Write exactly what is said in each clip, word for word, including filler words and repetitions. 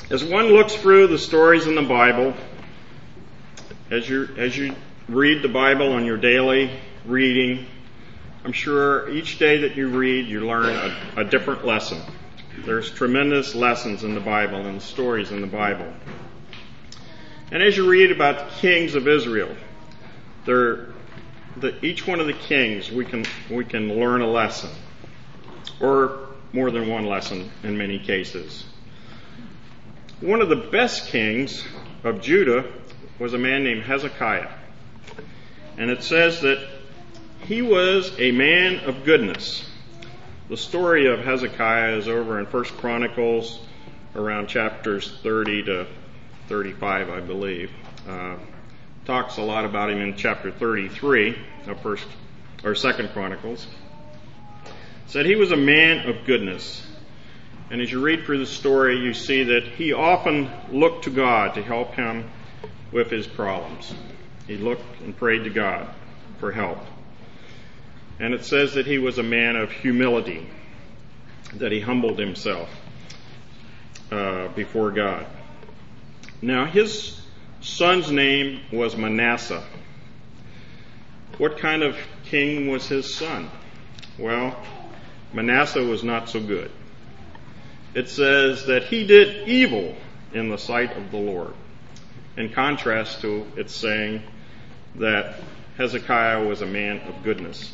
As one looks through the stories in the Bible, as you as you read the Bible on your daily reading, I'm sure each day that you read, you learn a, a different lesson. There's tremendous lessons in the Bible and stories in the Bible. And as you read about the kings of Israel, there, the, each one of the kings, we can we can learn a lesson, or more than one lesson in many cases. One of the best kings of Judah was a man named Hezekiah. And it says that he was a man of goodness. The story of Hezekiah is over in First Chronicles around chapters thirty to thirty-five, I believe. Uh, talks a lot about him in chapter thirty-three of First or Second Chronicles. Said he was a man of goodness. And as you read through the story, you see that he often looked to God to help him with his problems. He looked and prayed to God for help. And it says that he was a man of humility, that he humbled himself uh, before God. Now, his son's name was Manasseh. What kind of king was his son? Well, Manasseh was not so good. It says that he did evil in the sight of the Lord, in contrast to it saying that Hezekiah was a man of goodness.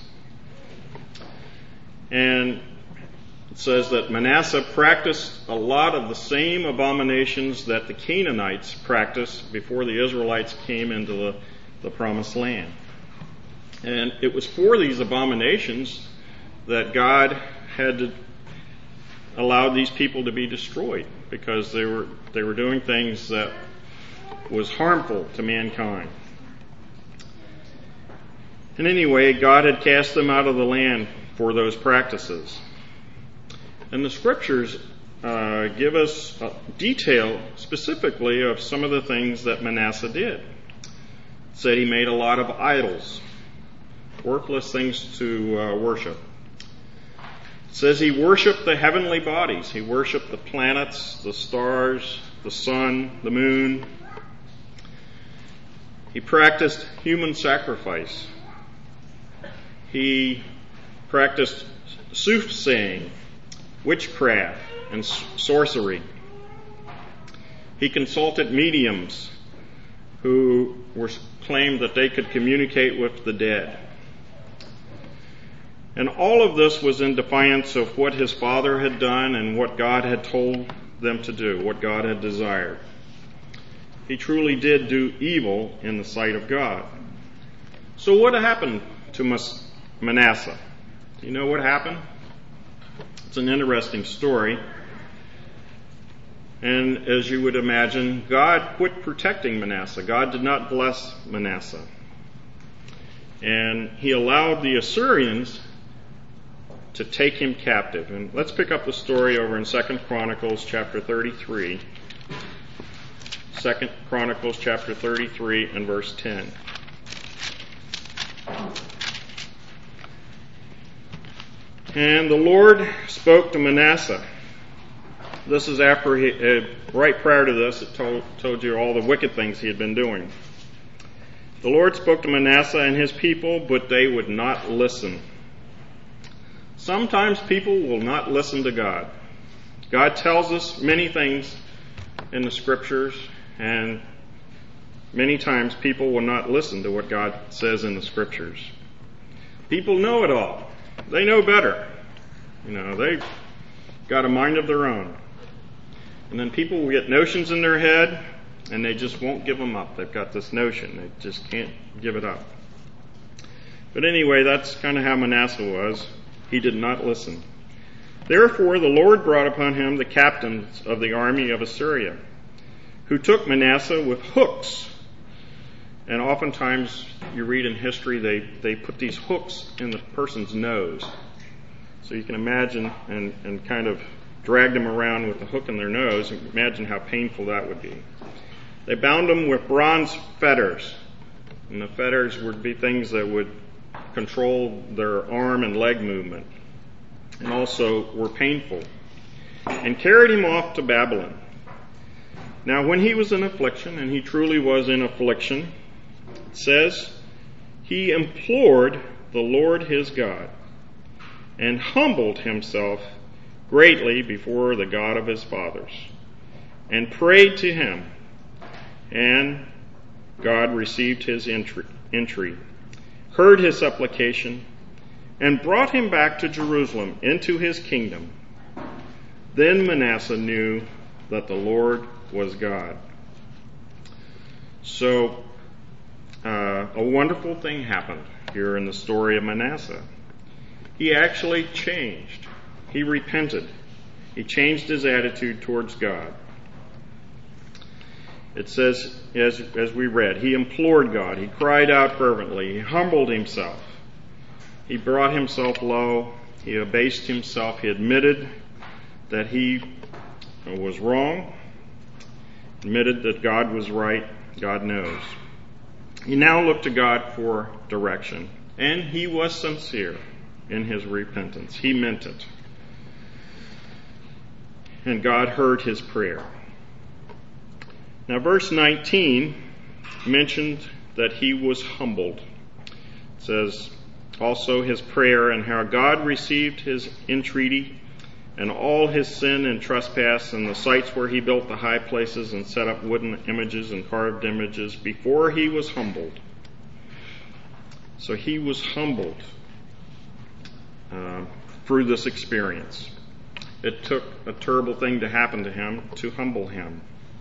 And it says that Manasseh practiced a lot of the same abominations that the Canaanites practiced before the Israelites came into the, the promised land. And it was for these abominations that God had to allow these people to be destroyed, because they were they were doing things that was harmful to mankind. And anyway, God had cast them out of the land for those practices. And the scriptures uh, give us uh, detail specifically of some of the things that Manasseh did. It said he made a lot of idols, worthless things to uh, worship. It says he worshipped the heavenly bodies. He worshipped the planets, the stars, the sun, the moon. He practiced human sacrifice. He practiced soothsaying, witchcraft, and sorcery. He consulted mediums who were claimed that they could communicate with the dead. And all of this was in defiance of what his father had done and what God had told them to do, what God had desired. He truly did do evil in the sight of God. So what happened to Manasseh? Do you know what happened? It's an interesting story. And as you would imagine, God quit protecting Manasseh. God did not bless Manasseh. And he allowed the Assyrians to take him captive. And let's pick up the story over in Second Chronicles chapter thirty-three. Second Chronicles chapter thirty-three and verse ten. And the Lord spoke to Manasseh. This is after he, uh, right prior to this, it told, told you all the wicked things he had been doing. The Lord spoke to Manasseh and his people, but they would not listen. Sometimes people will not listen to God. God tells us many things in the scriptures, and many times people will not listen to what God says in the scriptures. People know it all. They know better. You know, they've got a mind of their own. And then people will get notions in their head, and they just won't give them up. They've got this notion. They just can't give it up. But anyway, that's kind of how Manasseh was. He did not listen. Therefore, the Lord brought upon him the captains of the army of Assyria, who took Manasseh with hooks. And oftentimes, you read in history, they, they put these hooks in the person's nose. So you can imagine, and, and kind of drag them around with the hook in their nose, and imagine how painful that would be. They bound them with bronze fetters. And the fetters would be things that would control their arm and leg movement, and also were painful, and carried him off to Babylon. Now when he was in affliction, and he truly was in affliction, it says, he implored the Lord his God, and humbled himself greatly before the God of his fathers, and prayed to him, and God received his entreaty, heard his supplication, and brought him back to Jerusalem into his kingdom. Then Manasseh knew that the Lord was God. So, uh, a wonderful thing happened here in the story of Manasseh. He actually changed. He repented. He changed his attitude towards God. It says, as, as we read, he implored God. He cried out fervently. He humbled himself. He brought himself low. He abased himself. He admitted that he was wrong. Admitted that God was right. God knows. He now looked to God for direction. And he was sincere in his repentance. He meant it. And God heard his prayer. Now verse nineteen mentioned that he was humbled. It says also his prayer and how God received his entreaty and all his sin and trespass and the sites where he built the high places and set up wooden images and carved images before he was humbled. So he was humbled uh, through this experience. It took a terrible thing to happen to him to humble him.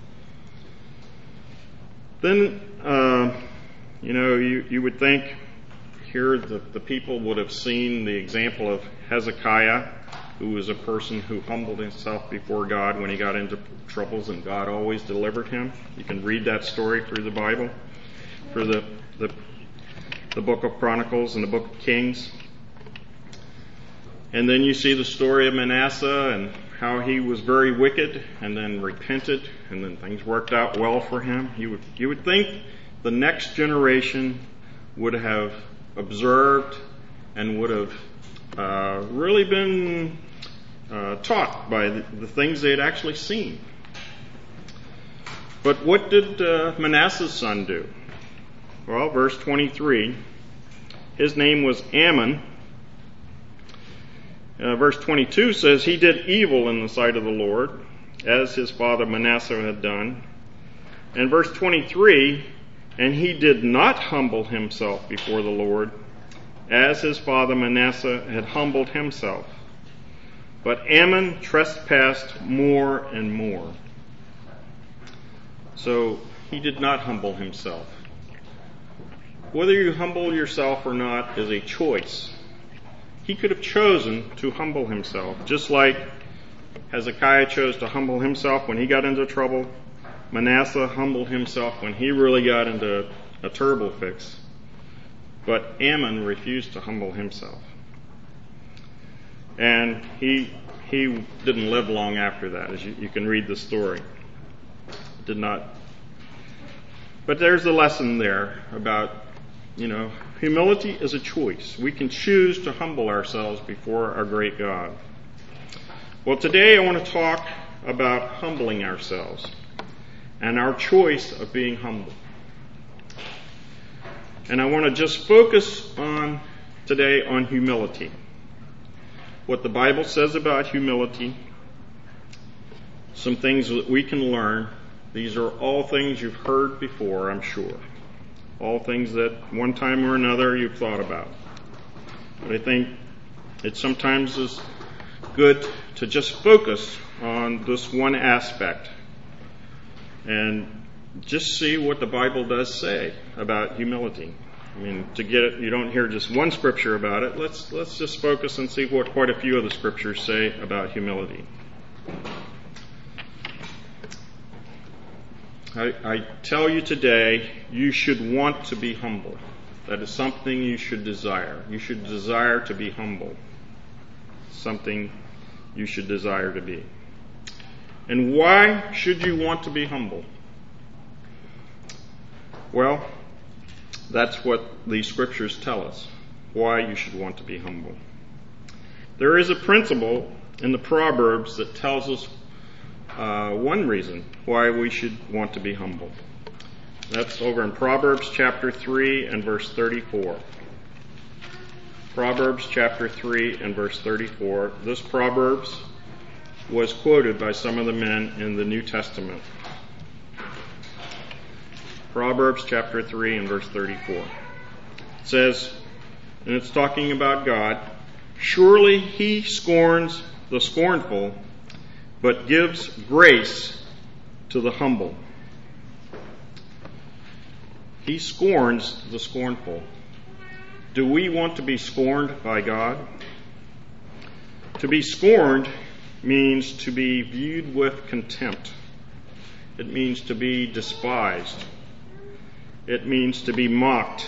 Then, uh, you know, you, you would think here that the people would have seen the example of Hezekiah, who was a person who humbled himself before God when he got into troubles, and God always delivered him. You can read that story through the Bible, through the, the, the book of Chronicles and the book of Kings. And then you see the story of Manasseh and how he was very wicked and then repented, and then things worked out well for him. You would, you would think the next generation would have observed and would have uh, really been uh, taught by the, the things they had actually seen. But what did uh, Manasseh's son do? Well, verse twenty-three, his name was Amon. Uh, verse twenty-two says, he did evil in the sight of the Lord, as his father Manasseh had done. And verse twenty-three, and he did not humble himself before the Lord, as his father Manasseh had humbled himself. But Amon trespassed more and more. So he did not humble himself. Whether you humble yourself or not is a choice. He could have chosen to humble himself, just like Hezekiah chose to humble himself when he got into trouble. Manasseh humbled himself when he really got into a terrible fix. But Amon refused to humble himself. And he he didn't live long after that, as you, you can read the story. Did not. But there's a lesson there about, you know, humility is a choice. We can choose to humble ourselves before our great God. Well, today I want to talk about humbling ourselves and our choice of being humble. And I want to just focus on today on humility. What the Bible says about humility, some things that we can learn. These are all things you've heard before, I'm sure. All things that one time or another you've thought about. But I think it sometimes is good to just focus on this one aspect and just see what the Bible does say about humility. I mean, to get it, you don't hear just one scripture about it. Let's let's just focus and see what quite a few of the scriptures say about humility. I, I tell you today, you should want to be humble. That is something you should desire. You should desire to be humble. Something you should desire to be. And why should you want to be humble? Well, that's what these scriptures tell us, why you should want to be humble. There is a principle in the Proverbs that tells us uh, one reason why we should want to be humble. That's over in Proverbs chapter three and verse thirty-four. Proverbs chapter three and verse thirty-four. This Proverbs was quoted by some of the men in the New Testament. Proverbs chapter three and verse thirty-four. It says, and it's talking about God, surely he scorns the scornful, but gives grace to the humble. He scorns the scornful. Do we want to be scorned by God? To be scorned means to be viewed with contempt. It means to be despised. It means to be mocked.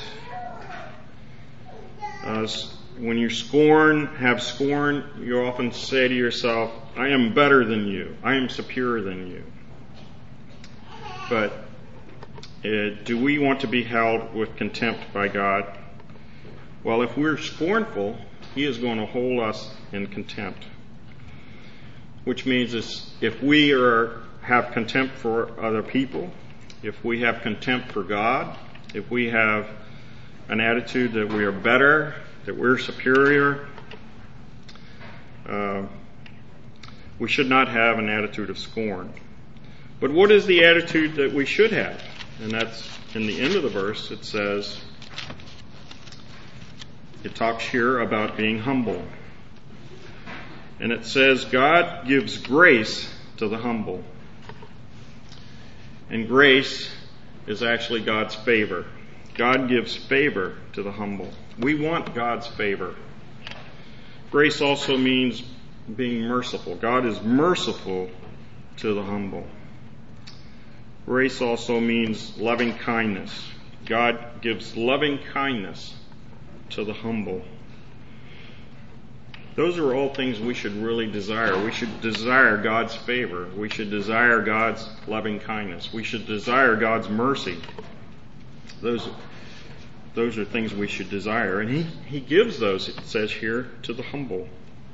Uh, when you scorn, have scorn, you often say to yourself, I am better than you. I am superior than you. But uh, do we want to be held with contempt by God? Well, if we're scornful, He is going to hold us in contempt. Which means is if we are have contempt for other people, if we have contempt for God, if we have an attitude that we are better, that we're superior, uh, we should not have an attitude of scorn. But what is the attitude that we should have? And that's in the end of the verse. It says, it talks here about being humble. And it says, God gives grace to the humble. And grace is actually God's favor. God gives favor to the humble. We want God's favor. Grace also means being merciful. God is merciful to the humble. Grace also means loving kindness. God gives loving kindness to the humble. Those are all things we should really desire. We should desire God's favor. We should desire God's loving kindness. We should desire God's mercy. Those, those are things we should desire. And He, He gives those, it says here, to the humble.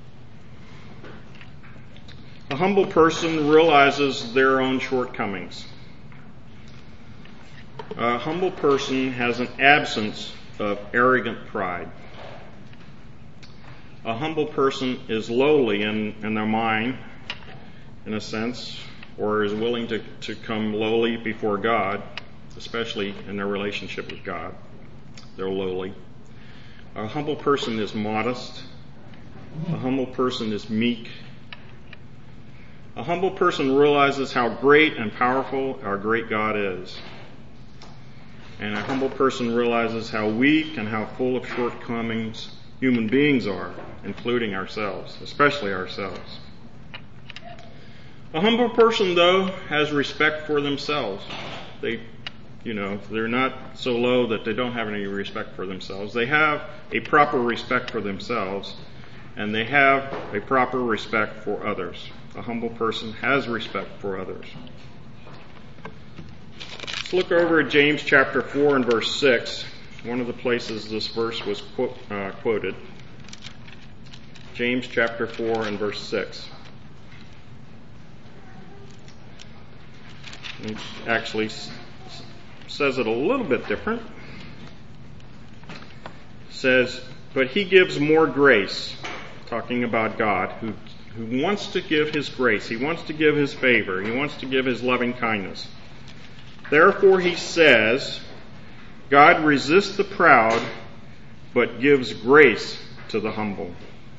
A humble person realizes their own shortcomings. A humble person has an absence of arrogant pride. A humble person is lowly in, in their mind, in a sense, or is willing to, to come lowly before God, especially in their relationship with God. They're lowly. A humble person is modest. A humble person is meek. A humble person realizes how great and powerful our great God is. And a humble person realizes how weak and how full of shortcomings human beings are, including ourselves, especially ourselves. A humble person, though, has respect for themselves. They, you know, they're not so low that they don't have any respect for themselves. They have a proper respect for themselves, and they have a proper respect for others. A humble person has respect for others. Let's look over at James chapter four and verse six. One of the places this verse was quote, uh, quoted. James chapter four and verse six. It actually s- says it a little bit different. It says, but He gives more grace, talking about God, who, who wants to give His grace. He wants to give His favor. He wants to give His loving kindness. Therefore He says, God resists the proud, but gives grace to the humble.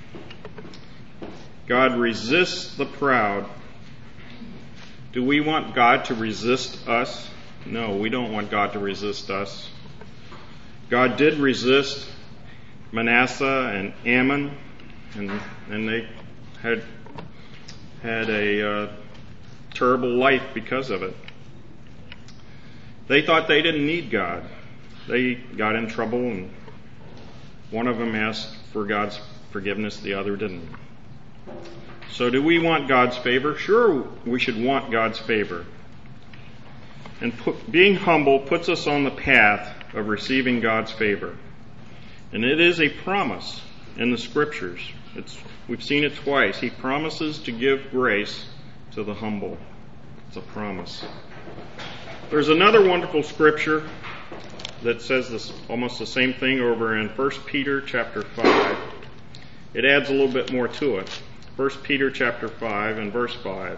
God resists the proud. Do we want God to resist us? No, we don't want God to resist us. God did resist Manasseh and Ammon, and, and they had had a uh, terrible life because of it. They thought they didn't need God. They got in trouble, and one of them asked for God's forgiveness, the other didn't. So do we want God's favor? Sure, we should want God's favor. And put, being humble puts us on the path of receiving God's favor. And it is a promise in the Scriptures. It's, we've seen it twice. He promises to give grace to the humble. It's a promise. There's another wonderful scripture that says this almost the same thing over in First Peter chapter five. It adds a little bit more to it. First Peter chapter five and verse five.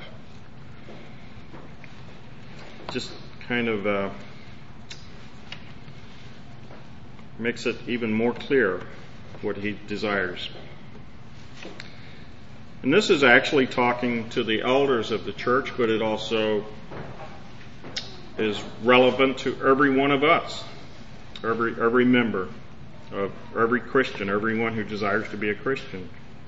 Just kind of uh, makes it even more clear what he desires. And this is actually talking to the elders of the church, but it also is relevant to every one of us, every every member of every Christian, everyone who desires to be a Christian.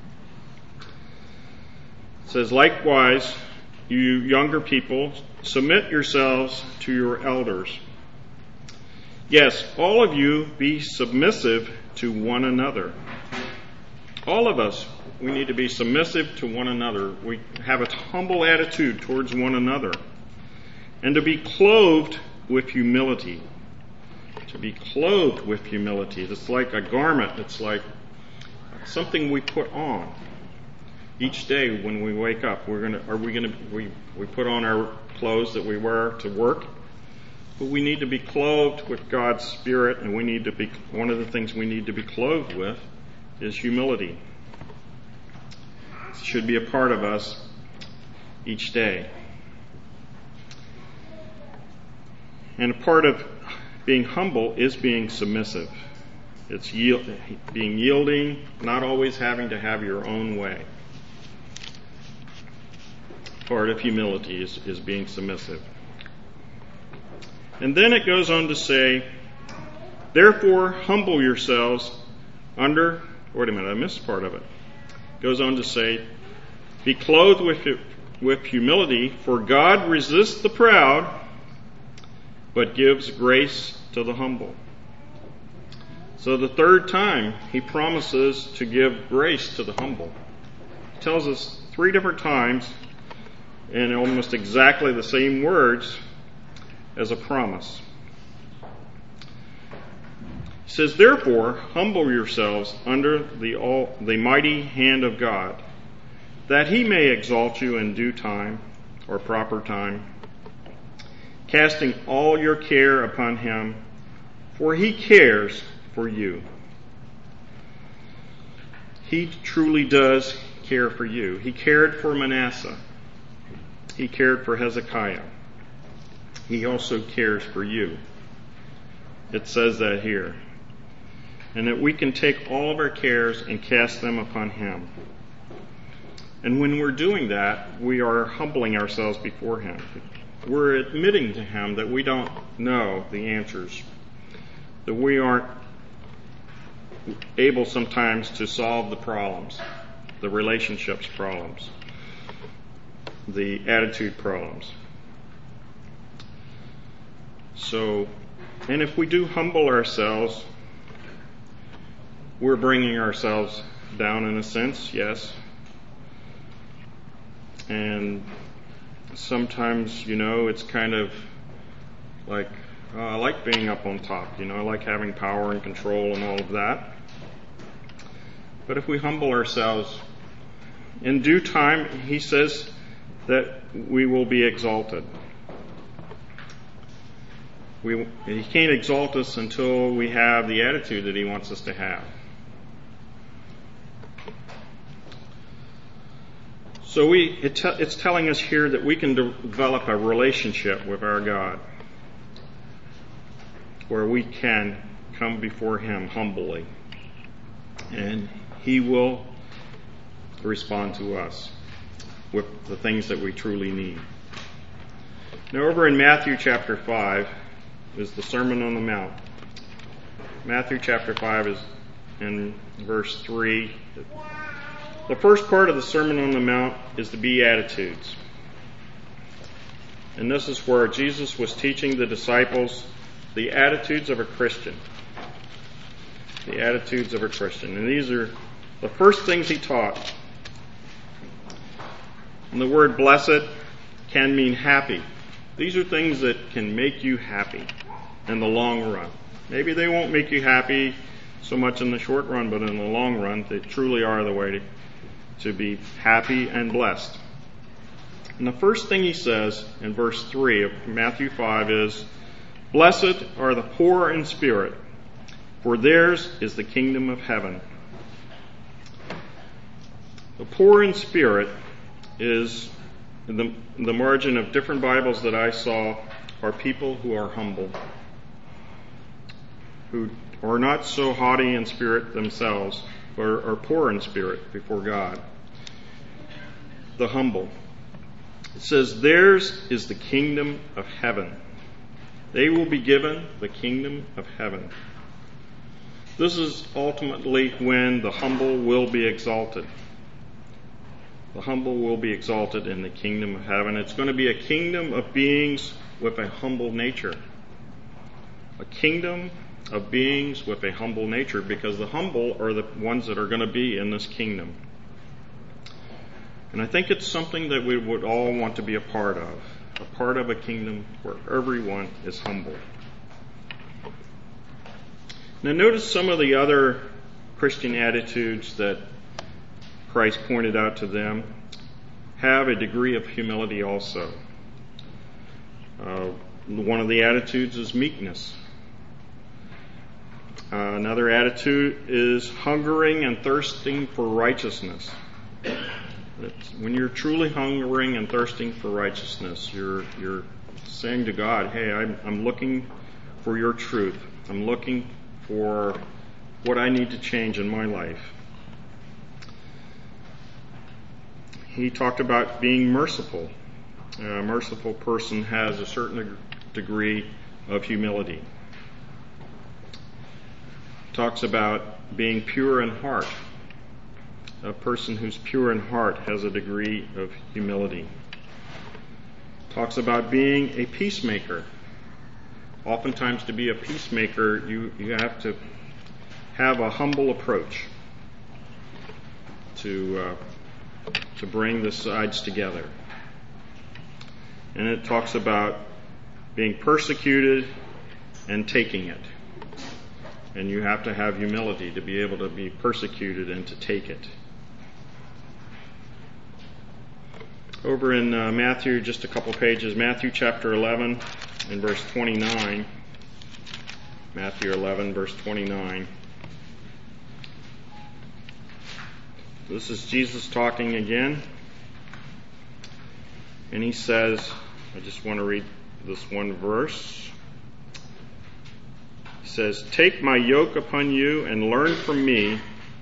It says, likewise, you younger people, submit yourselves to your elders. Yes, all of you be submissive to one another. All of us, we need to be submissive to one another. We have a humble attitude towards one another. And to be clothed with humility. To be clothed with humility. It's like a garment. It's like something we put on. Each day when we wake up, we're gonna are we gonna we, we put on our clothes that we wear to work. But we need to be clothed with God's Spirit, and we need to be one of the things we need to be clothed with is humility. It should be a part of us each day. And a part of being humble is being submissive. It's yield, being yielding, not always having to have your own way. Part of humility is, is being submissive. And then it goes on to say, therefore humble yourselves under, wait a minute, I missed part of it. It goes on to say, be clothed with, with humility, for God resists the proud, but gives grace to the humble. So the third time, he promises to give grace to the humble. He tells us three different times, in almost exactly the same words, as a promise. He says, therefore, humble yourselves under the all, the mighty hand of God, that he may exalt you in due time, or proper time, casting all your care upon him, for he cares for you. He truly does care for you. He cared for Manasseh. He cared for Hezekiah. He also cares for you. It says that here. And that we can take all of our cares and cast them upon him. And when we're doing that, we are humbling ourselves before him. We're admitting to him that we don't know the answers. That we aren't able sometimes to solve the problems, the relationships problems, the attitude problems. So, and if we do humble ourselves, we're bringing ourselves down in a sense, yes. And sometimes, you know, it's kind of like, uh, I like being up on top, you know, I like having power and control and all of that. But if we humble ourselves, in due time, he says that we will be exalted. We, he can't exalt us until we have the attitude that he wants us to have. So we, it te- it's telling us here that we can de- develop a relationship with our God, where we can come before him humbly, and he will respond to us with the things that we truly need. Now over in Matthew chapter five is the Sermon on the Mount. Matthew chapter five is in verse three. The first part of the Sermon on the Mount is the Beatitudes. And this is where Jesus was teaching the disciples the attitudes of a Christian. The attitudes of a Christian. And these are the first things he taught. And the word blessed can mean happy. These are things that can make you happy in the long run. Maybe they won't make you happy so much in the short run, but in the long run, they truly are the way to, to be happy and blessed. And the first thing he says in verse three of Matthew five is, "Blessed are the poor in spirit, for theirs is the kingdom of heaven." The poor in spirit is, the, the margin of different Bibles that I saw, are people who are humble, who are not so haughty in spirit themselves, but are, are poor in spirit before God. The humble. It says, "Theirs is the kingdom of heaven." They will be given the kingdom of heaven. This is ultimately when the humble will be exalted. The humble will be exalted in the kingdom of heaven. It's going to be a kingdom of beings with a humble nature. A kingdom of beings with a humble nature, because the humble are the ones that are going to be in this kingdom. And I think it's something that we would all want to be a part of. A part of a kingdom where everyone is humble. Now notice some of the other Christian attitudes that Christ pointed out to them have a degree of humility also. Uh, one of the attitudes is meekness. Uh, another attitude is hungering and thirsting for righteousness. It's when you're truly hungering and thirsting for righteousness, you're you're saying to God, "Hey, I'm, I'm looking for your truth. I'm looking for what I need to change in my life." He talked about being merciful. A merciful person has a certain degree of humility. Talks about being pure in heart. A person who's pure in heart has a degree of humility. Talks about being a peacemaker. Oftentimes, to be a peacemaker, you, you have to have a humble approach to uh, to bring the sides together. And it talks about being persecuted and taking it. And you have to have humility to be able to be persecuted and to take it. Over in uh, Matthew, just a couple pages, Matthew chapter eleven and verse twenty-nine. Matthew eleven, verse twenty-nine. This is Jesus talking again. And he says, I just want to read this one verse. He says, "Take my yoke upon you and learn from me."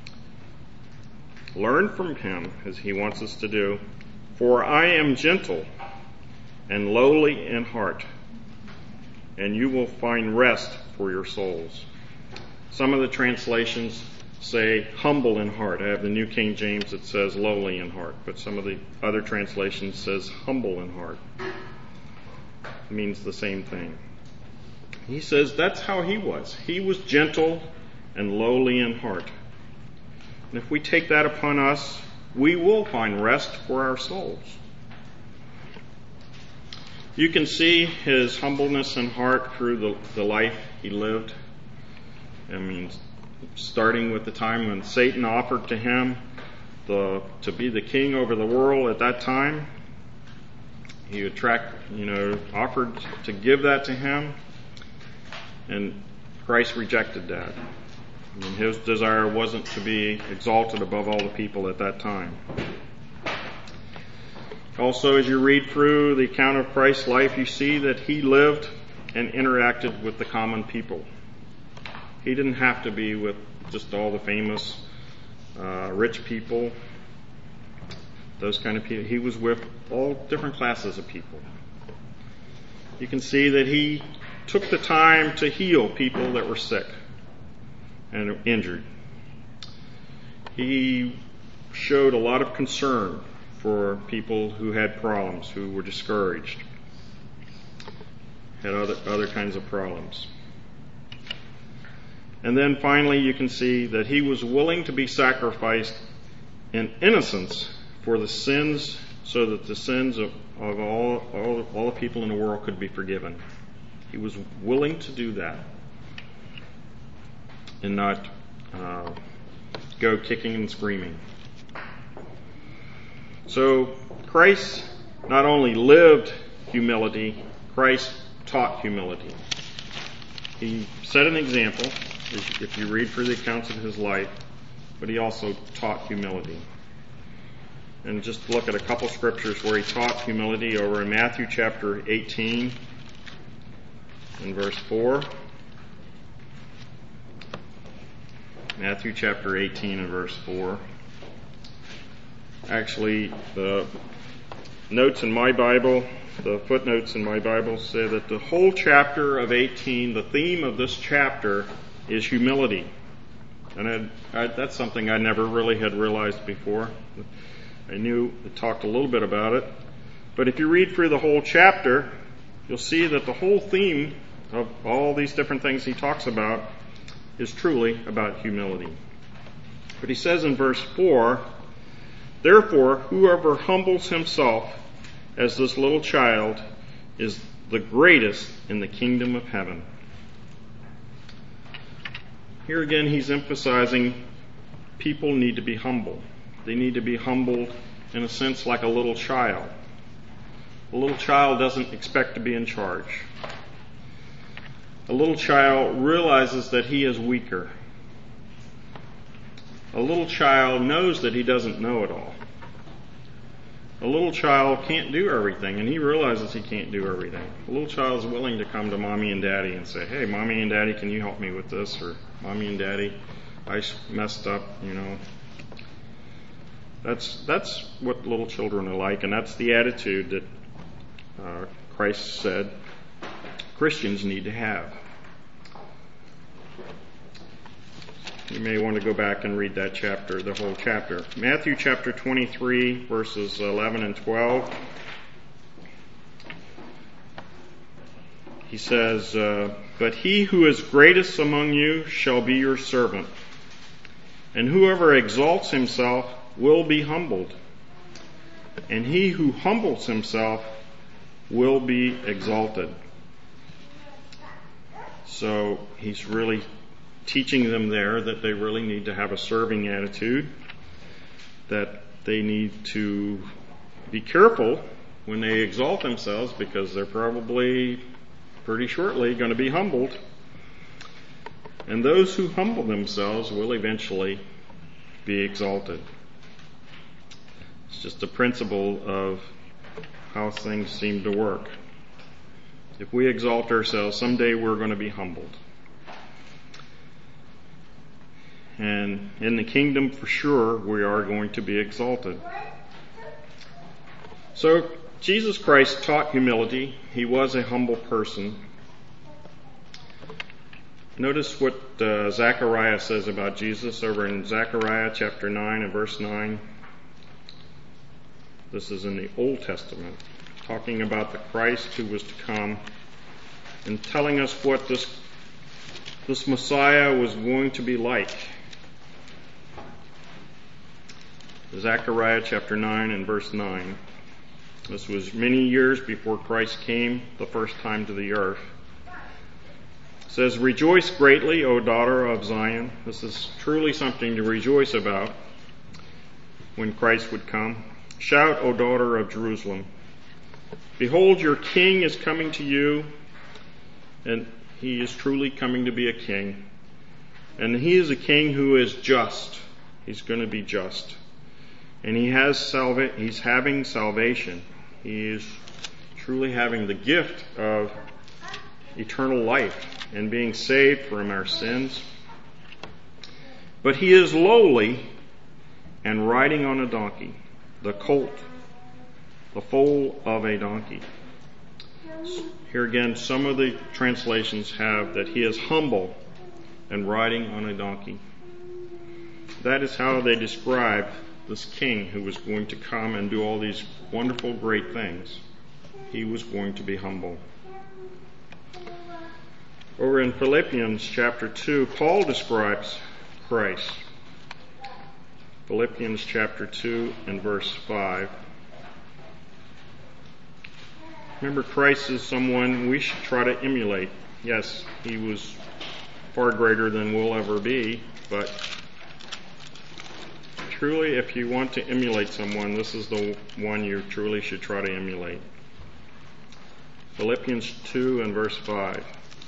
Learn from him, as he wants us to do. "For I am gentle and lowly in heart, and you will find rest for your souls." Some of the translations say humble in heart. I have the New King James that says lowly in heart, but some of the other translations says humble in heart. It means the same thing. He says that's how he was. He was gentle and lowly in heart. And if we take that upon us, we will find rest for our souls. You can see his humbleness in heart through the, the life he lived. I mean, starting with the time when Satan offered to him the to be the king over the world at that time. He attract, you know, offered to give that to him, and Christ rejected that. I mean, his desire wasn't to be exalted above all the people at that time. Also, as you read through the account of Christ's life, you see that he lived and interacted with the common people. He didn't have to be with just all the famous uh, rich people, those kind of people. He was with all different classes of people. You can see that he took the time to heal people that were sick and injured. He showed a lot of concern for people who had problems, who were discouraged, had other other kinds of problems. And then finally you can see that he was willing to be sacrificed in innocence for the sins, so that the sins of, of all, all, all the people in the world could be forgiven. He was willing to do that and not uh, go kicking and screaming. So Christ not only lived humility, Christ taught humility. He set an example, if you read through the accounts of his life, but he also taught humility. And just look at a couple scriptures where he taught humility over in Matthew chapter eighteen and verse four. Matthew chapter eighteen and verse four. Actually, the notes in my Bible, the footnotes in my Bible say that the whole chapter of eighteen, the theme of this chapter is humility. And I, I, that's something I never really had realized before. I knew it talked a little bit about it. But if you read through the whole chapter, you'll see that the whole theme of all these different things he talks about is truly about humility. But he says in verse four, "Therefore, whoever humbles himself as this little child is the greatest in the kingdom of heaven." Here again, he's emphasizing people need to be humble. They need to be humbled in a sense like a little child. A little child doesn't expect to be in charge. A little child realizes that he is weaker. A little child knows that he doesn't know it all. A little child can't do everything, and he realizes he can't do everything. A little child is willing to come to mommy and daddy and say, "Hey, mommy and daddy, can you help me with this?" Or, "Mommy and daddy, I messed up, you know." That's that's what little children are like, and that's the attitude that uh, Christ said Christians need to have. You may want to go back and read that chapter, the whole chapter. Matthew chapter twenty-three, verses eleven and twelve. He says, uh, "But he who is greatest among you shall be your servant. And whoever exalts himself will be humbled. And he who humbles himself will be exalted." So he's really teaching them there that they really need to have a serving attitude, that they need to be careful when they exalt themselves because they're probably pretty shortly going to be humbled. And those who humble themselves will eventually be exalted. It's just a principle of how things seem to work. If we exalt ourselves, someday we're going to be humbled. And in the kingdom, for sure, we are going to be exalted. So, Jesus Christ taught humility. He was a humble person. Notice what uh, Zechariah says about Jesus over in Zechariah chapter nine and verse nine. This is in the Old Testament, talking about the Christ who was to come and telling us what this, this Messiah was going to be like. Zechariah chapter nine and verse nine. This was many years before Christ came the first time to the earth. It says, "Rejoice greatly, O daughter of Zion." This is truly something to rejoice about when Christ would come. "Shout, O daughter of Jerusalem. Behold, your king is coming to you." And he is truly coming to be a king. And he is a king who is just. He's going to be just. And he has salva- he's having salvation. He is truly having the gift of eternal life and being saved from our sins. But he is lowly and riding on a donkey, the colt, the foal of a donkey. Here again, some of the translations have that he is humble and riding on a donkey. That is how they describe this king who was going to come and do all these wonderful, great things. He was going to be humble. Over in Philippians chapter two, Paul describes Christ. Philippians chapter two and verse five. Remember, Christ is someone we should try to emulate. Yes, he was far greater than we'll ever be, but truly, if you want to emulate someone, this is the one you truly should try to emulate. Philippians two and verse five.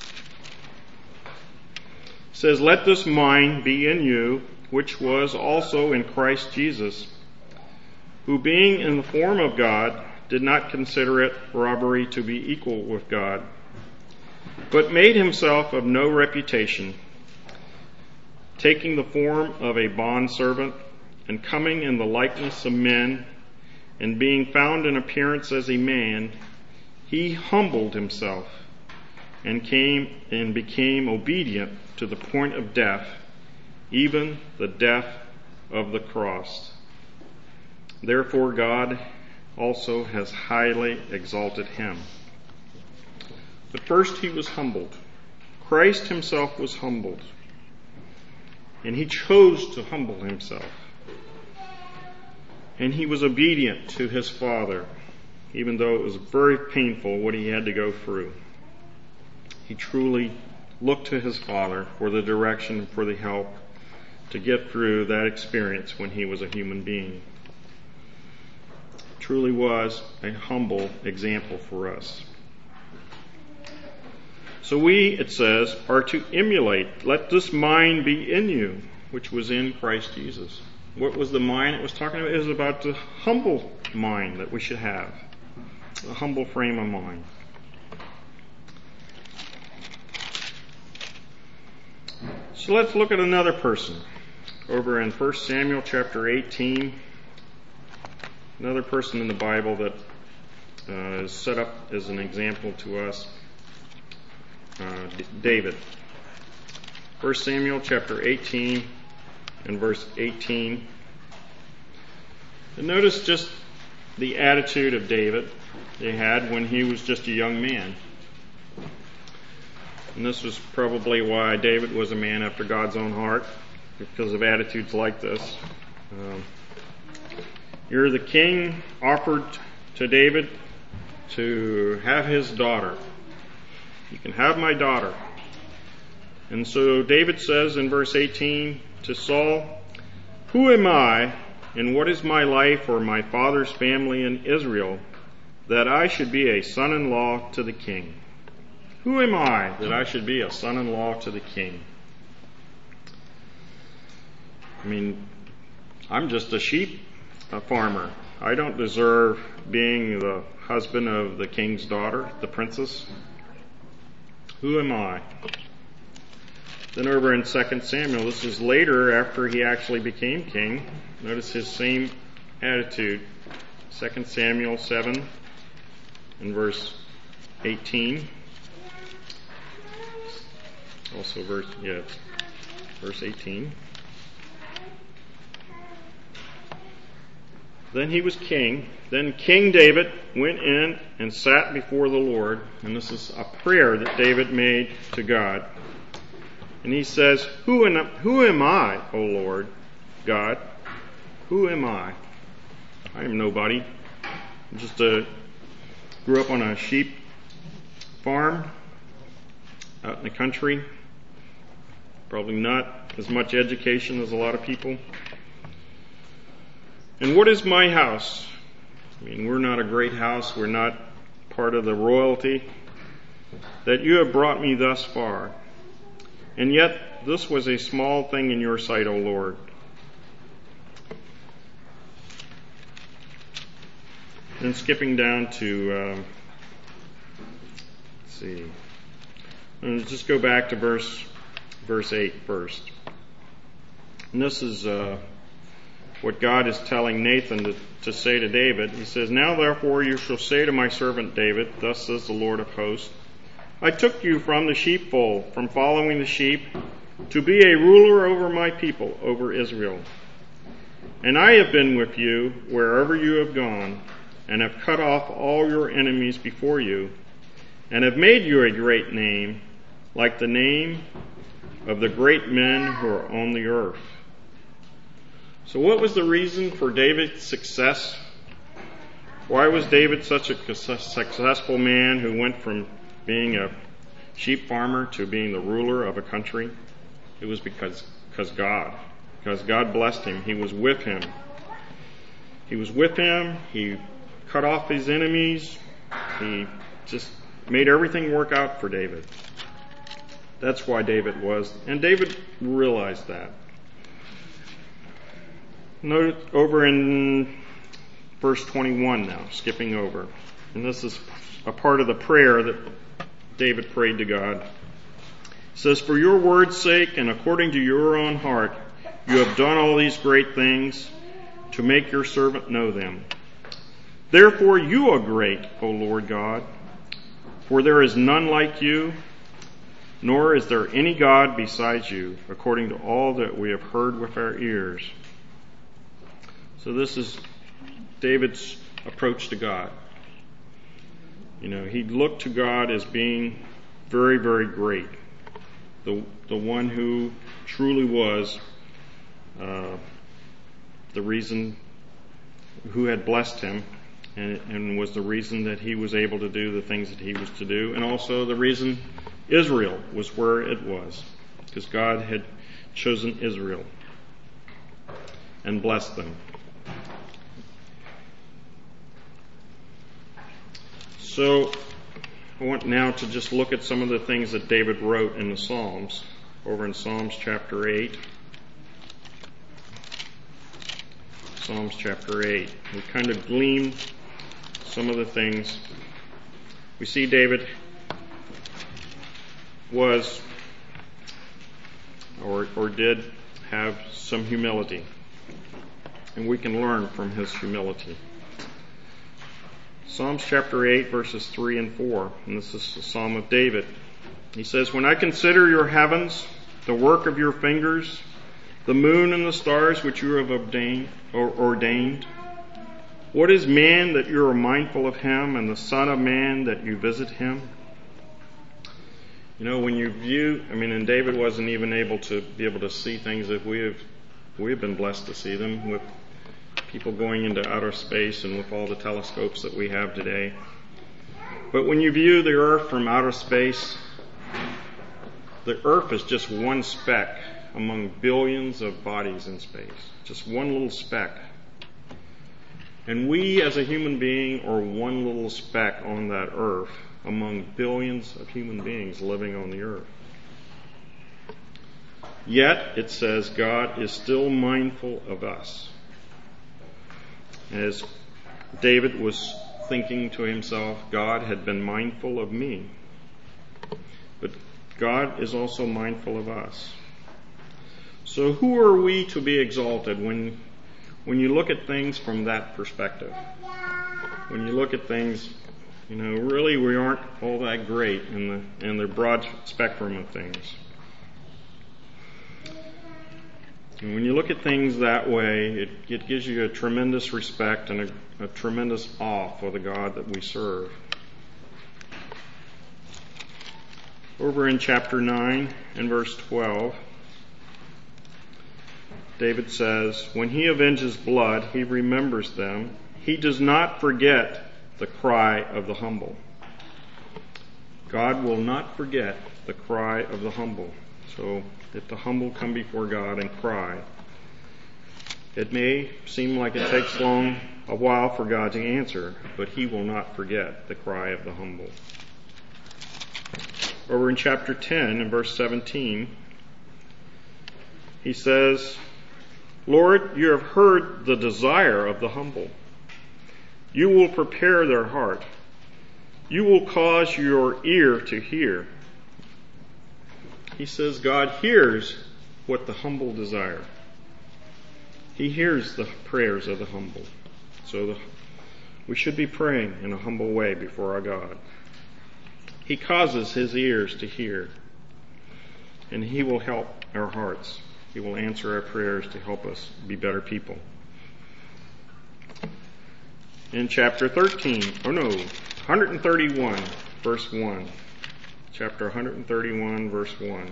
It says, "Let this mind be in you, which was also in Christ Jesus, who being in the form of God, did not consider it robbery to be equal with God, but made himself of no reputation, taking the form of a bondservant, and coming in the likeness of men, and being found in appearance as a man, he humbled himself, and came and became obedient to the point of death, even the death of the cross. Therefore God also has highly exalted him." But first he was humbled. Christ himself was humbled. And he chose to humble himself. And he was obedient to his Father, even though it was very painful what he had to go through. He truly looked to his Father for the direction, for the help to get through that experience when he was a human being. Truly was a humble example for us. So we, it says, are to emulate. Let this mind be in you, which was in Christ Jesus. What was the mind it was talking about? It was about the humble mind that we should have. A humble frame of mind. So let's look at another person. Over in First Samuel chapter eighteen. Another person in the Bible that uh, is set up as an example to us. Uh, D- David. First Samuel chapter eighteen and verse eighteen. And notice just the attitude of David he had when he was just a young man. And this was probably why David was a man after God's own heart, because of attitudes like this. Um, here the king offered to David to have his daughter. You can have my daughter. And so David says in verse eighteen to Saul, "Who am I, and what is my life or my father's family in Israel, that I should be a son-in-law to the king? Who am I that I should be a son-in-law to the king?" I mean, I'm just a sheep a farmer. I don't deserve being the husband of the king's daughter, the princess. Who am I? Then over in Second Samuel, this is later after he actually became king. Notice his same attitude. Second Samuel seven and verse eighteen. Also verse, yeah, verse eighteen. Then he was king. Then King David went in and sat before the Lord. And this is a prayer that David made to God. And he says, Who am, who am I, O Lord God? Who am I? I am nobody. I'm just a, grew up on a sheep farm out in the country. Probably not as much education as a lot of people. And what is my house? I mean, we're not a great house. We're not part of the royalty. That you have brought me thus far. And yet, this was a small thing in your sight, O Lord. Then skipping down to, um, let's see. Let's just go back to verse verse eight first. And this is uh, what God is telling Nathan to, to say to David. He says, Now therefore you shall say to my servant David, Thus says the Lord of hosts, I took you from the sheepfold, from following the sheep, to be a ruler over my people, over Israel. And I have been with you wherever you have gone, and have cut off all your enemies before you, and have made you a great name, like the name of the great men who are on the earth. So what was the reason for David's success? Why was David such a successful man who went from being a sheep farmer to being the ruler of a country? It was because, because God. because God blessed him. He was with him. He was with him. He cut off his enemies. He just made everything work out for David. That's why David was, and David realized that. Note over in verse twenty-one now, skipping over. And this is a part of the prayer that David prayed to God. It says, "For your word's sake and according to your own heart, you have done all these great things to make your servant know them. Therefore you are great, O Lord God, for there is none like you, nor is there any God besides you, according to all that we have heard with our ears." So this is David's approach to God. You know, he looked to God as being very, very great. The, the one who truly was uh, the reason, who had blessed him, and, and was the reason that he was able to do the things that he was to do, and also the reason Israel was where it was, because God had chosen Israel and blessed them. So I want now to just look at some of the things that David wrote in the Psalms, over in Psalms chapter eight. Psalms chapter eight. We kind of glean some of the things. We see David was or, or did have some humility, and we can learn from his humility. Psalms chapter eight, verses three and four, and this is the Psalm of David. He says, "When I consider your heavens, the work of your fingers, the moon and the stars which you have ordained, or ordained, what is man that you are mindful of him, and the son of man that you visit him?" You know, when you view, I mean, and David wasn't even able to be able to see things that we have, we have been blessed to see them with people going into outer space and with all the telescopes that we have today. But when you view the earth from outer space, the earth is just one speck among billions of bodies in space. Just one little speck. And we as a human being are one little speck on that earth among billions of human beings living on the earth. Yet, it says, God is still mindful of us. As David was thinking to himself, God had been mindful of me. But God is also mindful of us. So who are we to be exalted when when you look at things from that perspective? When you look at things, you know, really we aren't all that great in the in the broad spectrum of things. And when you look at things that way, it, it gives you a tremendous respect and a, a tremendous awe for the God that we serve. Over in chapter nine and verse twelve, David says, "When he avenges blood, he remembers them. He does not forget the cry of the humble." God will not forget the cry of the humble. So if the humble come before God and cry, it may seem like it takes long a while for God to answer, but he will not forget the cry of the humble. Over in chapter ten and verse seventeen, he says, "Lord, you have heard the desire of the humble. You will prepare their heart. You will cause your ear to hear." He says God hears what the humble desire. He hears the prayers of the humble. So the, we should be praying in a humble way before our God. He causes his ears to hear, and he will help our hearts. He will answer our prayers to help us be better people. In chapter thirteen, oh no, one thirty-one, verse one. Chapter one thirty-one, verse one.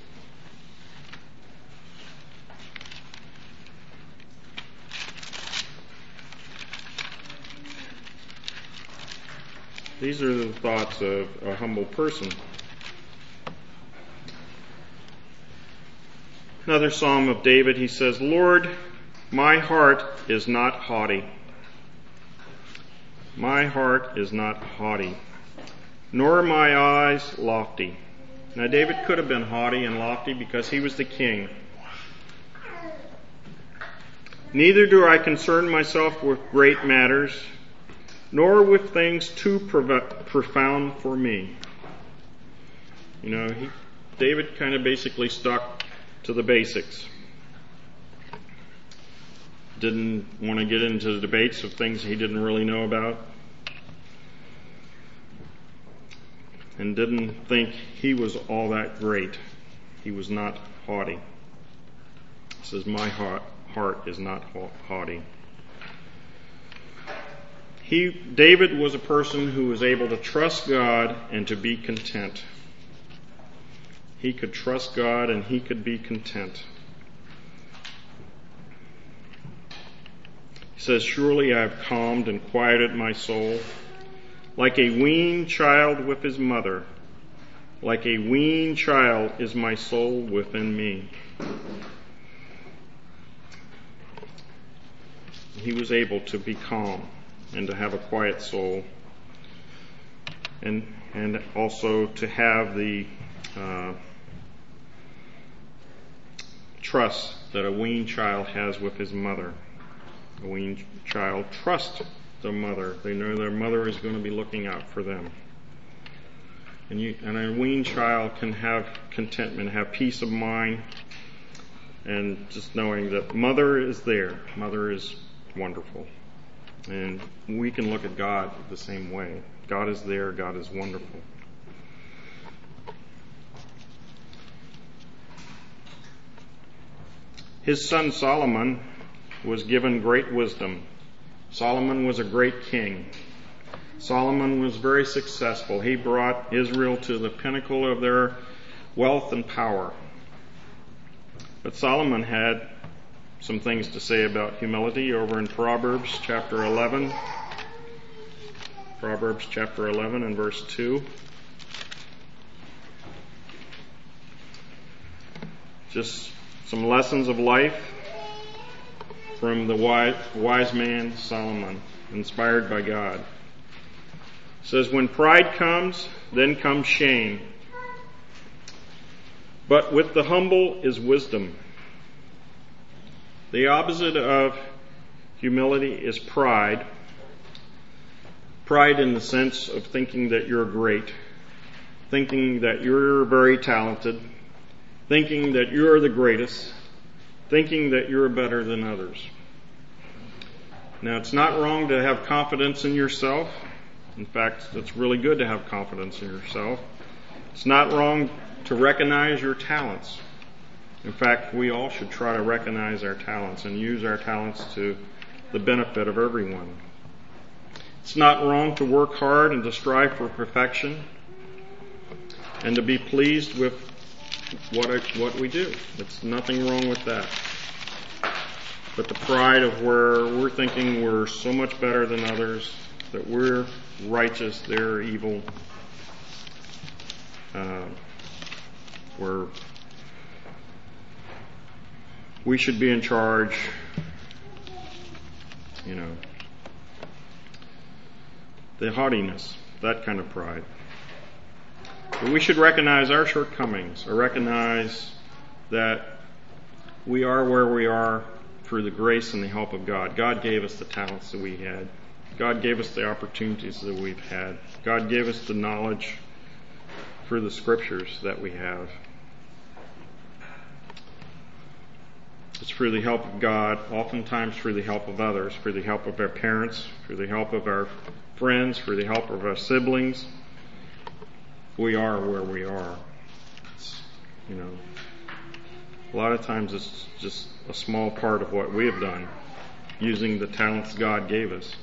These are the thoughts of a humble person. Another psalm of David, he says, Lord, my heart is not haughty. My heart is not haughty, nor my eyes lofty. Now David could have been haughty and lofty because he was the king. Neither do I concern myself with great matters, nor with things too profound for me. You know, he, David kind of basically stuck to the basics. Didn't want to get into the debates of things he didn't really know about. And didn't think he was all that great. He was not haughty. He says, my heart, heart is not haughty. He, David was a person who was able to trust God and to be content. He could trust God and he could be content. He says, surely I have calmed and quieted my soul, like a weaned child with his mother. Like a weaned child is my soul within me. He was able to be calm and to have a quiet soul, and and also to have the uh, trust that a weaned child has with his mother. A weaned child trusts the mother. They know their mother is going to be looking out for them. And, you, and a weaned child can have contentment, have peace of mind, and just knowing that mother is there. Mother is wonderful. And we can look at God the same way. God is there. God is wonderful. His son Solomon was given great wisdom. Solomon was a great king. Solomon was very successful. He brought Israel to the pinnacle of their wealth and power. But Solomon had some things to say about humility over in Proverbs chapter eleven. Proverbs chapter eleven and verse two. Just some lessons of life from the wise, wise man Solomon, inspired by God. It says, when pride comes, then comes shame. But with the humble is wisdom. The opposite of humility is pride. Pride in the sense of thinking that you're great, thinking that you're very talented, thinking that you're the greatest, thinking that you're better than others. Now, it's not wrong to have confidence in yourself. In fact, it's really good to have confidence in yourself. It's not wrong to recognize your talents. In fact, we all should try to recognize our talents and use our talents to the benefit of everyone. It's not wrong to work hard and to strive for perfection and to be pleased with what I, what we do. It's nothing wrong with that. But the pride of where we're thinking we're so much better than others, that we're righteous, they're evil, uh, we're we should be in charge, you know, the haughtiness, that kind of pride. But we should recognize our shortcomings, or recognize that we are where we are through the grace and the help of God. God gave us the talents that we had. God gave us the opportunities that we've had. God gave us the knowledge through the scriptures that we have. It's through the help of God, oftentimes through the help of others, through the help of our parents, through the help of our friends, through the help of our siblings. We are where we are. It's, you know, a lot of times it's just a small part of what we have done, using the talents God gave us.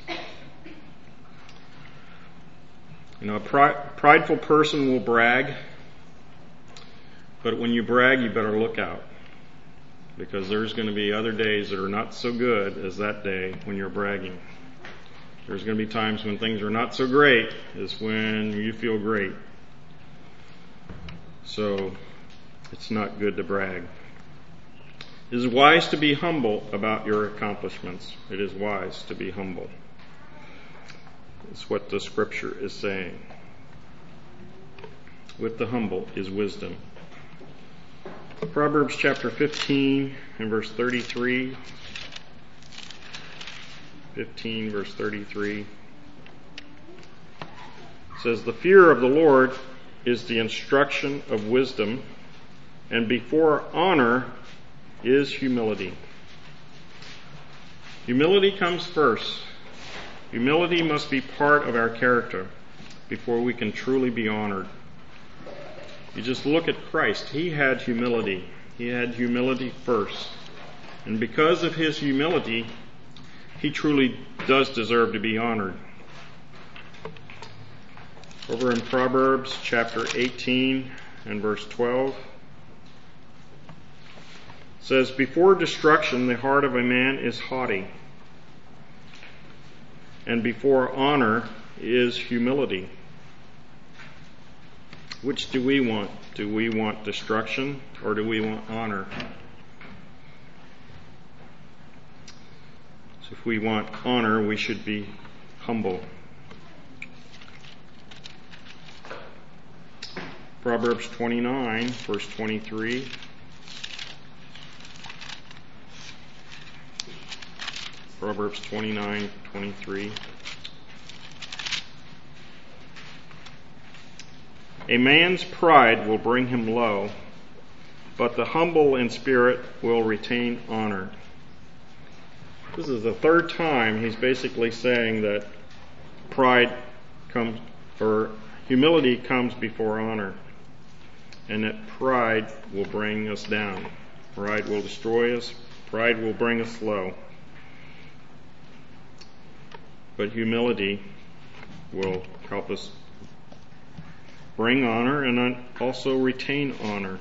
You know, a pri- prideful person will brag, but when you brag, you better look out, because there's going to be other days that are not so good as that day when you're bragging. There's going to be times when things are not so great as when you feel great. So, it's not good to brag. It is wise to be humble about your accomplishments. It is wise to be humble. It's what the scripture is saying. With the humble is wisdom. Proverbs chapter fifteen and verse thirty-three. fifteen verse thirty-three says, "The fear of the Lord is the instruction of wisdom, and before honor is humility." Humility comes first. Humility must be part of our character before we can truly be honored. You just look at Christ. He had humility. He had humility first. And because of his humility, he truly does deserve to be honored. Over in Proverbs chapter eighteen and verse twelve, it says, "Before destruction the heart of a man is haughty, and before honor is humility." Which do we want? Do we want destruction or do we want honor? So if we want honor, we should be humble. Proverbs twenty-nine, verse twenty-three. Proverbs twenty-nine, twenty-three. "A man's pride will bring him low, but the humble in spirit will retain honor." This is the third time he's basically saying that pride comes, or humility comes before honor, and that pride will bring us down. Pride will destroy us. Pride will bring us low. But humility will help us bring honor and also retain honor.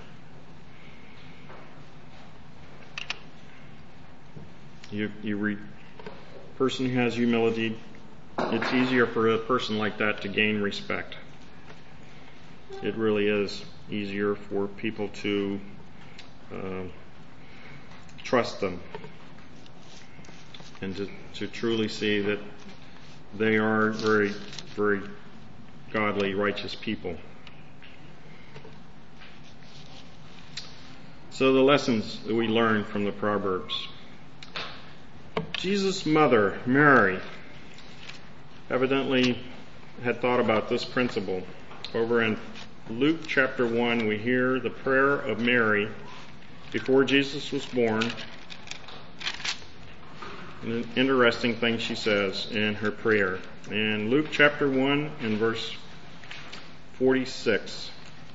You, you re, person who has humility, it's easier for a person like that to gain respect. It really is easier for people to uh, trust them and to, to truly see that they are very, very godly, righteous people. So the lessons that we learn from the Proverbs. Jesus' mother, Mary, evidently had thought about this principle. Over in Luke chapter one, we hear the prayer of Mary before Jesus was born. And an interesting thing she says in her prayer. In Luke chapter one and verse forty-six.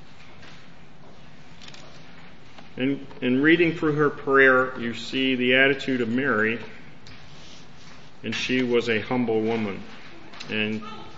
In, in reading through her prayer, you see the attitude of Mary, and she was a humble woman. And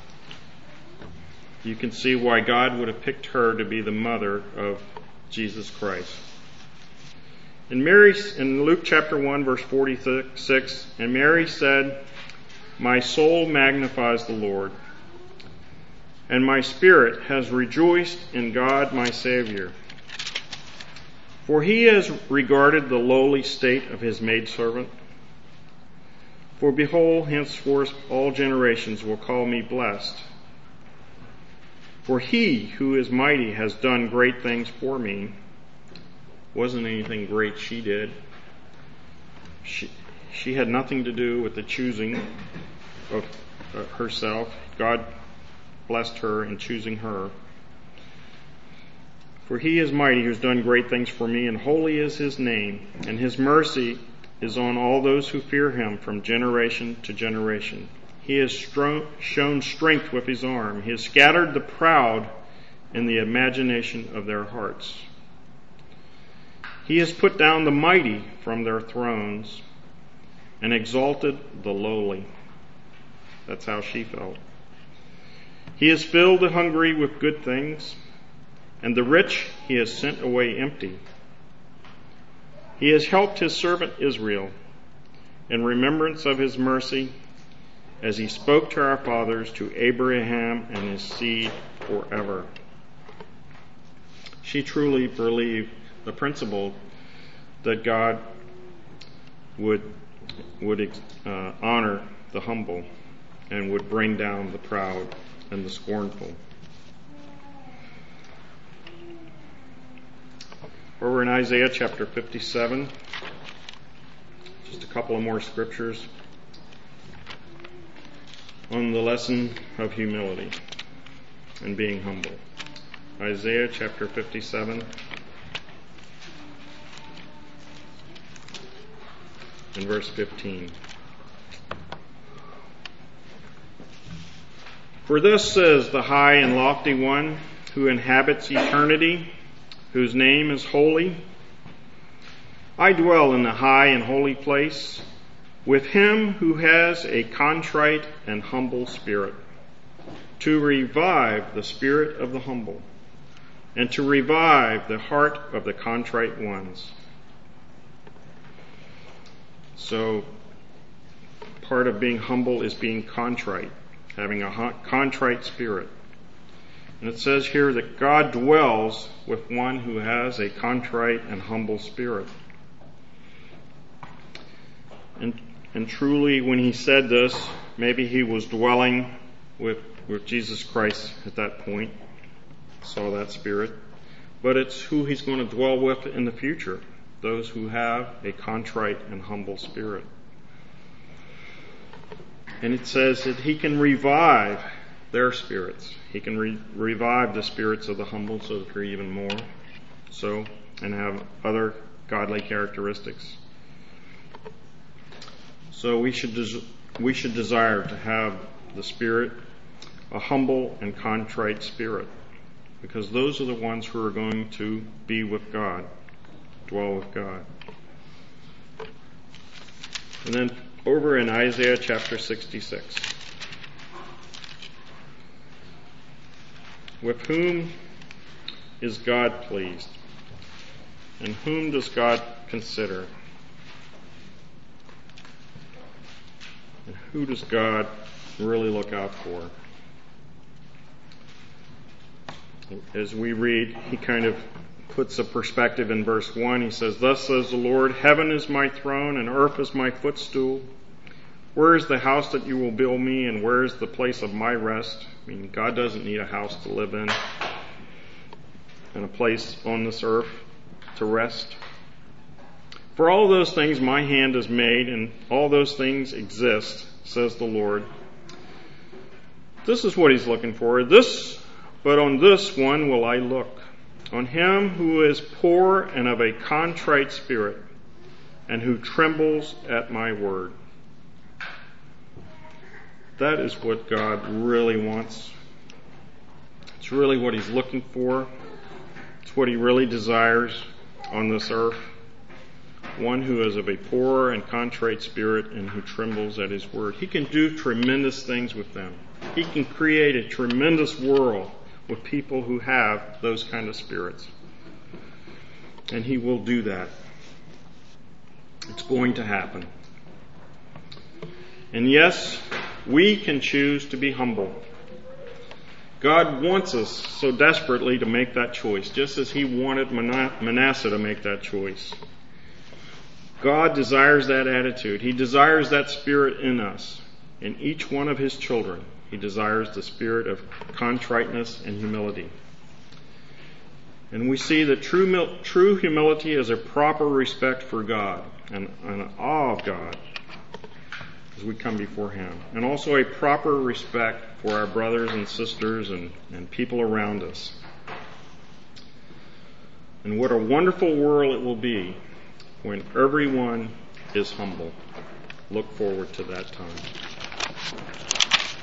you can see why God would have picked her to be the mother of Jesus Christ. In Mary, in Luke chapter one, verse forty-six, "And Mary said, My soul magnifies the Lord, and my spirit has rejoiced in God my Savior. For he has regarded the lowly state of his maidservant. For behold, henceforth all generations will call me blessed. For he who is mighty has done great things for me." Wasn't anything great she did. She, she had nothing to do with the choosing of uh, herself. God blessed her in choosing her. "For he is mighty who has done great things for me, and holy is his name, and his mercy is on all those who fear him from generation to generation. He has stro- shown strength with his arm. He has scattered the proud in the imagination of their hearts. He has put down the mighty from their thrones and exalted the lowly." That's how she felt. "He has filled the hungry with good things, and the rich he has sent away empty. He has helped his servant Israel in remembrance of his mercy, as he spoke to our fathers, to Abraham and his seed forever." She truly believed the principle that God would would uh, honor the humble and would bring down the proud and the scornful. Over in Isaiah chapter fifty-seven, just a couple of more scriptures on the lesson of humility and being humble. Isaiah chapter fifty-seven and verse fifteen. For thus says the high and lofty one who inhabits eternity, whose name is holy. I dwell in the high and holy place with him who has a contrite and humble spirit, to revive the spirit of the humble, and to revive the heart of the contrite ones. So, part of being humble is being contrite, having a contrite spirit. And it says here that God dwells with one who has a contrite and humble spirit. And, and truly, when he said this, maybe he was dwelling with, with Jesus Christ at that point, saw that spirit. But it's who he's going to dwell with in the future, those who have a contrite and humble spirit. And it says that he can revive their spirits. He can re- revive the spirits of the humble so that they're even more so and have other godly characteristics. So we should des- we should desire to have the spirit, a humble and contrite spirit, because those are the ones who are going to be with God, dwell with God. And then over in Isaiah chapter sixty-six. With whom is God pleased? And whom does God consider? And who does God really look out for? As we read, he kind of puts a perspective in verse one. He says, Thus says the Lord, heaven is my throne and earth is my footstool. Where is the house that you will build me, and where is the place of my rest? I mean, God doesn't need a house to live in and a place on this earth to rest. For all those things my hand has made, and all those things exist, says the Lord. This is what he's looking for. This, but on this one will I look, on him who is poor and of a contrite spirit, and who trembles at my word. That is what God really wants. It's really what he's looking for. It's what he really desires on this earth. One who is of a poor and contrite spirit and who trembles at his word. He can do tremendous things with them. He can create a tremendous world with people who have those kind of spirits. And he will do that. It's going to happen. And yes, we can choose to be humble. God wants us so desperately to make that choice, just as he wanted Manasseh to make that choice. God desires that attitude. He desires that spirit in us, in each one of his children. He desires the spirit of contriteness and humility. And we see that true, true humility is a proper respect for God and an awe of God as we come before him. And also a proper respect for our brothers and sisters and, and people around us. And what a wonderful world it will be when everyone is humble. Look forward to that time.